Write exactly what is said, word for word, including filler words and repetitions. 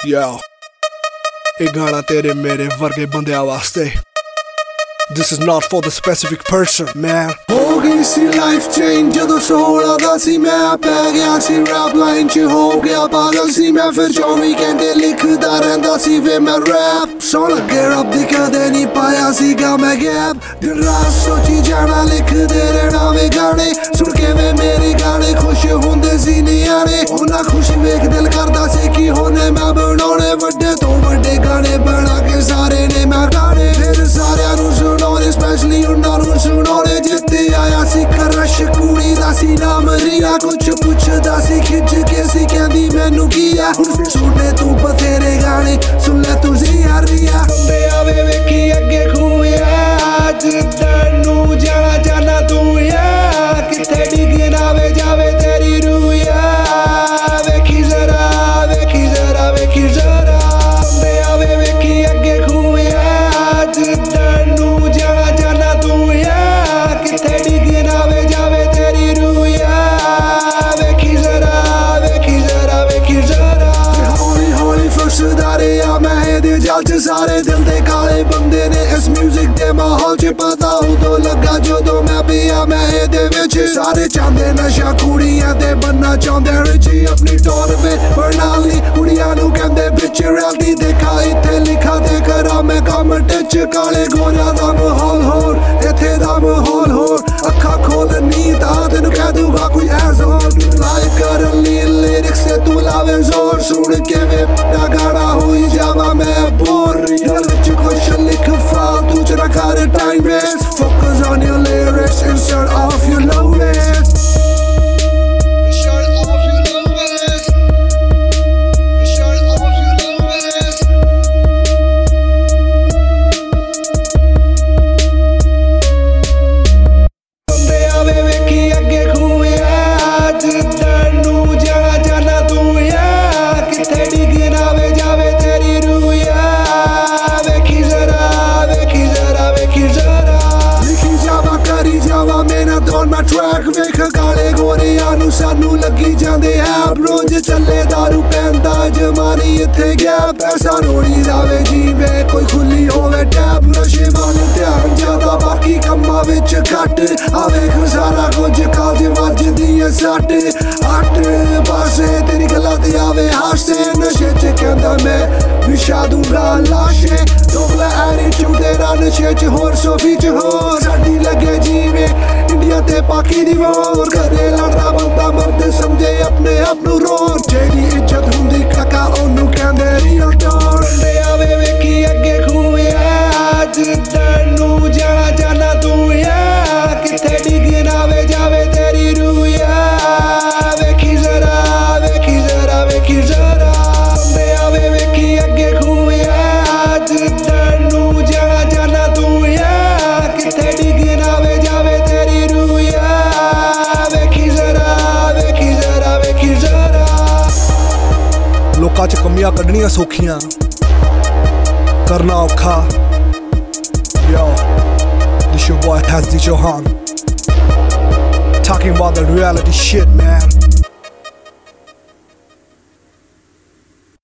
Yo, ਇਹ ਗਾਣਾ ਤੇਰੇ ਮੇਰੇ ਵਰਗੇ ਬੰਦਿਆਂ ਵਾਸਤੇ। This is not for the specific person, man. ਹੋ ਗਈ ਸੀ ਲਾਈਫ ਚੇਂਜ ਜਦੋਂ ਸੋਲਾਂ ਦਾ ਸੀ ਮੈਂ ਪੈ ਗਿਆ ਸੀ ਰੈਪ ਲਾਈਨ ਚ ਹੋ ਗਿਆ ਪਾਗਲ ਸੀ ਮੈਂ ਫਿਰ ਚੌਵੀ ਘੰਟੇ ਲਿਖਦਾ ਰਹਿੰਦਾ ਸੀ ਵੇ ਮੈਂ ਰੈਪ ਸੌ ਲੱਗੇ ਰੱਬ ਦੀ ਕਦੇ ਨਹੀਂ ਪਾਇਆ ਸੀਗਾ ਮੈਂ ਗੈਪ ਦਿਨ ਰਾਤ ਸੋਚੀ ਜਾਣਾ ਲਿਖਦੇ ਰਹਿਣਾ ਵੇ ਗਾਣੇ ਸੁਣ ਕੇ ਵੇ ਮੇਰੇ ਗਾਣੇ ਖੁਸ਼ ਹੁੰਦੇ ਸੀ ਨਿਆਣੇ ਉਹਨਾਂ ਖੁਸ਼ ਵੇਖ ਦਿਲ ਕਰਦਾ ਸੀ ਕਿ ਹੋਣੇ ਮੈਂ ਬਣਾਉਣੇ ਵੱਡੇ ਤੋਂ ਵੱਡੇ ਗਾਣੇ ਬਣਾ ਕੇ ਸਾਰੇ ਨੇ ਮੈਂ ਗਾਣੇ ਫਿਰ ਸਾਰਿਆਂ ਨੂੰ ਸੁਣਾਉਣੇ ਸਪੈਸ਼ਲੀ ਉਹਨਾਂ ਨੂੰ ਸੁਣਾਉਣੇ ਜਿੱਤੇ ਆਇਆ ਸੀ ਕਰਸ਼ ਕੁੜੀ ਦਾ ਸੀ ਨਾਮ ਰੀਆ ਕੁਛ ਪੁੱਛਦਾ ਸੀ ਖਿੱਚ ਕੇ ਸੀ ਕਹਿੰਦੀ ਮੈਨੂੰ ਕੀ ਆ ਹੁਣ ਸੁਣੇ ਤੂੰ ਬਥੇਰੇ ਗਾਣੇ ਸੁਣ ਲੈ ਤੂੰ ਯਾਰ ਰੀਆ ਬੰਦੇ ਆਵੇ ਵੇਖੀ ਅੱਗੇ ਖੂਇਆ ਜਿੱਦਾਂ ਨੂੰ ਜਾਣਾ ਜਾਣਾ ਤੂੰ ਯਾ ਕਿੱਥੇ ਡਿੱਗ ਨਾ ਵੇ ਜਾਵੇ ਤੇਰੀ ਰੂਇਆ ਵੇਖੀ ਜ਼ਰਾ ਵੇਖੀ ਜ਼ਰਾ ਵੇਖੀ ਜ਼ਰਾ ਬੰਦੇ ਆਵੇ ਵੇਖੀ ਅੱਗੇ ਖੂਇਆ ਜਿੱਦਾਂ ਨੂੰ ਜਾਣਾ ਜਾਣਾ ਤੂੰ ਯਾ ਕਿੱਥੇ ਡਿੱਗ ਨਾ ਵੇ ਜਾਵੇ ਤੇਰੀ ਰੂਇਆ ਵੇਖੀ ਜ਼ਰਾ ਵੇਖੀ ਜ਼ਰਾ ਵੇਖੀ ਜ਼ਰਾ ਹੌਲੀ ਹੌਲੀ ਫਸਦਾ ਰਿਹਾ ਮੈਂ ਇਹਦੇ ਜਾਲ ਚ ਸਾਰੇ ਦਿਲ ਦੇ ਕਾਲੇ ਬੰਦੇ ਨੇ ਇਸ ਮਿਊਜ਼ਿਕ ਦੇ ਮਾਹੌਲ ਚ ਪਤਾ ਉਦੋਂ ਲੱਗਾ ਜਦੋਂ ਮੈਂ ਪਿਆ ਮੈਂ ਇਹਦੇ ਵਿੱਚ ਸਾਰੇ ਚਾਹੁੰਦੇ ਨਸ਼ਾ ਕੁੜੀਆਂ ਤੇ ਬੰਨਾ ਚਾਹੁੰਦੇ ਰਿਚੀ ਆਪਣੀ ਟੌਰ ਵੇ ਬਣਾ ਲਈ ਕੁੜੀਆਂ ਨੂੰ ਕਹਿੰਦੇ ਵਿੱਚ ਰੈਲਦੀ ਦੇਖਾ ਇੱਥੇ ਲਿਖਾ ਦੇ ਕਰਾਂ ਮੈਂ ਕੰਮ ਟਿਚ ਕਾਲੇ ਗੋਰਿਆਂ ਦਾ ਮਾਹੌਲ ਹੋਰ ਇੱਥੇ ਦਾ ਮਾਹੌਲ ਹੋਰ ਅੱਖਾਂ ਖੋਲ ਨੀਂਦ ਆ ਤੈਨੂੰ ਕਹਿ ਦੂੰਗਾ ਕੋਈ ਐਜ਼ੋਰ ਲਾਈਕ ਕਰਨ ਲਈ ਲਿਰਿਕਸ ਤੇ ਤੂੰ ਲਾਵੇ ਜ਼ੋਰ ਸੁਣ ਕੇ ਵੇ ਨਾ ਗਾਣਾ ਹੋਈ ਜਾਵਾ ਮੈਂ ਬੋਰ ਦਿਲ ਵਿੱਚ ਕੁਛ ਲਿਖ ਫਾਲਤੂ ਚ ਨਾ ਕਰ time waste focus on your lyrics and shut off your lowest on my track ਵੇਖ ਕਾਲੇ ਗੋਰਿਆਂ ਨੂੰ ਸਾਨੂੰ ਲੱਗੀ ਜਾਂਦੇ ਐ ਰੋਜ਼ ਚੱਲੇ ਦਾਰੂ ਪੈਂਦਾ ਜਮਾਨੀ ਇੱਥੇ ਗਿਆ ਪੈਸਾ ਰੋੜੀ ਜਾਵੇ ਜੀਵੇ ਕੋਈ ਖੁੱਲੀ ਹੋਵੇ ਟੈਬ ਨਸ਼ੇ ਵੱਲ ਧਿਆਨ ਜ਼ਿਆਦਾ ਬਾਕੀ ਕੰਮਾਂ ਵਿੱਚ ਘੱਟ ਆ ਵੇਖ ਸਾਰਾ ਕੁਝ ਕਾਜ ਵੱਜਦੀ ਐ ਸੱਟ ਅੱਟ ਪਾਸੇ ਤੇਰੀ ਗੱਲਾਂ ਤੇ ਆਵੇ ਹਾਸੇ ਨਸ਼ੇ ਚ ਕਹਿੰਦਾ ਮੈਂ ਵਿਛਾ ਦੂੰਗਾ ਲਾਸ਼ੇ ਦੋਗਲਾ ਐਟੀਟਿਊਡ ਤੇਰਾ ਨਸ਼ੇ ਚ ਹੋਰ ਸੋਫੀ ਚ ਹੋਰ ਸਾਡੀ ਲੱਗੇ ਜੀਵੇ ਇੰਡੀਆ ਤੇ ਪਾਕੀ ਦੀ ਵਾਰ ਘਰੇ ਲੜਦਾ ਬੰਦਾ ਮਰਦ ਸਮਝੇ ਆਪਣੇ ਆਪ ਨੂੰ ਰੋਰ ਜਿਹੜੀ ਇੱਜ਼ਤ ਹੁੰਦੀ ਕਾਕਾ ਉਹਨੂੰ ਕਹਿੰਦੇ ਰੀਅਲ ਟੌਰ ਬੰਦੇ ਆਵੇ ਵੇਖੀ ਅੱਗੇ ਖੂਇਆ ਜਿੱਦਾਂ ਨੂੰ ਜਾਣਾ ਜਾਣਾ ਤੂੰ ਯਾ ਕਿੱਥੇ ਡਿੱਗ ਨਾ ਵੇ ਜਾਵੇ ਤੇਰੀ ਰੂਇਆ ਵੇਖੀ ਜ਼ਰਾ ਵੇਖੀ ਜ਼ਰਾ ਵੇਖੀ ਜ਼ਰਾ ਬੰਦੇ ਆਵੇ ਵੇਖੀ ਅੱਗੇ ਖੂਇਆ ਜਿੱਦਾਂ ਨੂੰ ਜਾਣਾ ਜਾਣਾ ਤੂੰ ਯਾ ਕਿੱਥੇ ਡਿੱਗ ਨਾ ਵੇ ਜਾਵੇ ਤੇਰੀ ਰੂਇਆ ਵੇਖੀ ਜ਼ਰਾ ਵੇਖੀ ਜ਼ਰਾ ਵੇਖੀ ਜ਼ਰਾ ਲੋਕਾਂ ਚ ਕਮੀਆਂ ਕੱਢਣੀਆਂ ਸੌਖੀਆਂ ਕਰਨਾ ਔਖਾ Yo, this your boy Hazdi Johan talking about the reality shit, man.